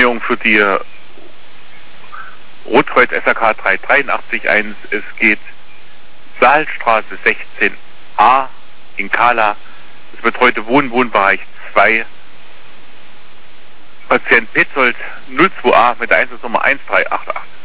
Terminierung für die Rotkreuz SAK 3881. Es geht Saalstraße 16a in Kala. Es betreute Wohnbereich 2. Patient Petzold 02a mit der Einsatznummer 1388.